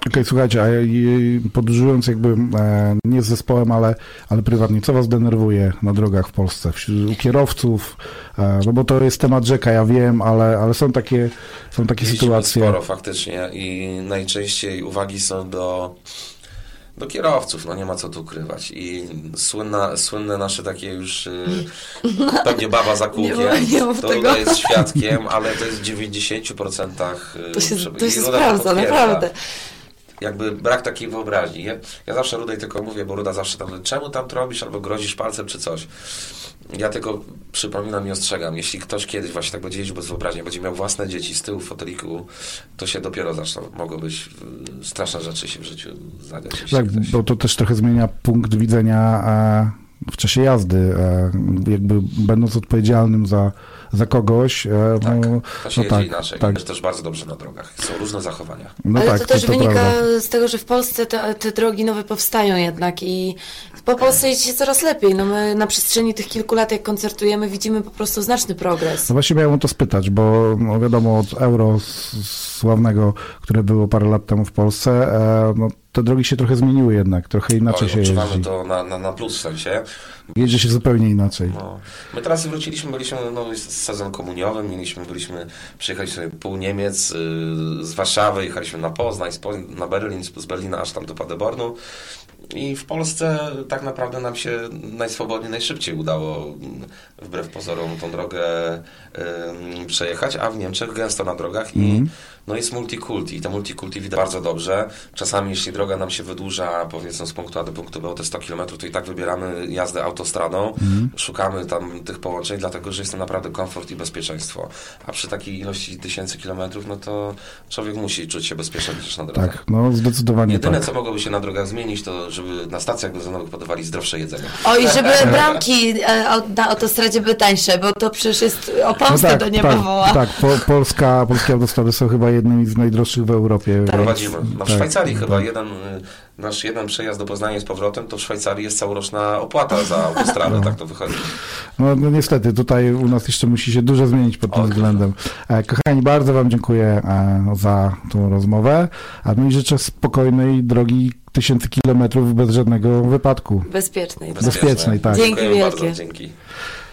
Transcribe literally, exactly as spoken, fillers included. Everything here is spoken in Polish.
okay, słuchajcie, a podróżując jakby e, nie z zespołem, ale, ale prywatnie, co was denerwuje na drogach w Polsce? Wśród, u kierowców, e, no bo to jest temat rzeka, ja wiem, ale, ale są takie, są takie sytuacje. Sporo faktycznie i najczęściej uwagi są do do kierowców, no nie ma co tu ukrywać. I słynna, słynne nasze takie już y, pewnie baba za kółkiem, to Ruda jest świadkiem, ale to jest w dziewięćdziesięciu procentach to się, to się sprawdza, naprawdę. Jakby brak takiej wyobraźni. Ja, ja zawsze Rudej tylko mówię, bo Ruda zawsze tam, czemu tam to robisz, albo grozisz palcem, czy coś. Ja tylko przypominam i ostrzegam, jeśli ktoś kiedyś właśnie tak będzie jeździł bez wyobraźni, będzie miał własne dzieci z tyłu w foteliku, to się dopiero zaczną. Mogą być straszne rzeczy się w życiu zadziać. Tak, ktoś... bo to też trochę zmienia punkt widzenia w czasie jazdy, jakby będąc odpowiedzialnym za, za kogoś. Tak, no, to się no jedzie tak, inaczej. Tak. Jest też bardzo dobrze na drogach. Są różne zachowania. No Ale tak, to też to, to wynika prawda. z tego, że w Polsce te, te drogi nowe powstają jednak i po Polsce jedzie się coraz lepiej. No my na przestrzeni tych kilku lat, jak koncertujemy, widzimy po prostu znaczny progres. No właśnie miałem o to spytać, bo no wiadomo, od euro sławnego, które było parę lat temu w Polsce, e, no te drogi się trochę zmieniły jednak, trochę inaczej Oj, się jeździ. odczuwamy to na, na, na plus w sensie. Jedzie się zupełnie inaczej. No. My teraz wróciliśmy, byliśmy, no jest sezon komuniowy, mieliśmy, byliśmy, przyjechali sobie pół Niemiec, yy, z Warszawy, jechaliśmy na Poznań, na Berlin, z Berlina aż tam do Paderbornu. I w Polsce tak naprawdę nam się najswobodniej, najszybciej udało wbrew pozorom tą drogę y, przejechać, a w Niemczech gęsto na drogach i mm. no jest multikulti. I to multikulti widać bardzo dobrze. Czasami jeśli droga nam się wydłuża, powiedzmy z punktu A do punktu B o te sto kilometrów, to i tak wybieramy jazdę autostradą. Mm. Szukamy tam tych połączeń, dlatego że jest to naprawdę komfort i bezpieczeństwo. A przy takiej ilości tysięcy kilometrów, no to człowiek musi czuć się bezpiecznie też na drodze. Tak, no zdecydowanie Jedyne, tak. co mogłoby się na drogach zmienić, to żeby na stacjach benzynowych podawali zdrowsze jedzenie. O, i żeby bramki na autostradzie były tańsze, bo to przecież jest o pomstę no tak, do nieba tak, woła. Tak, po, Polska, polskie autostrady są chyba jednymi z najdroższych w Europie. Tak. Prowadzimy. No w tak, Szwajcarii tak. chyba jeden, nasz jeden przejazd do Poznania z powrotem, to w Szwajcarii jest całoroczna opłata za autostradę, no. Tak to wychodzi. No, no niestety, tutaj u nas jeszcze musi się dużo zmienić pod tym o, względem. E, kochani, bardzo wam dziękuję e, za tą rozmowę, a no i życzę spokojnej drogi tysięcy kilometrów bez żadnego wypadku. Bezpiecznej. Bezpiecznej, tak. Dzięki wielkie. Bardzo, dzięki.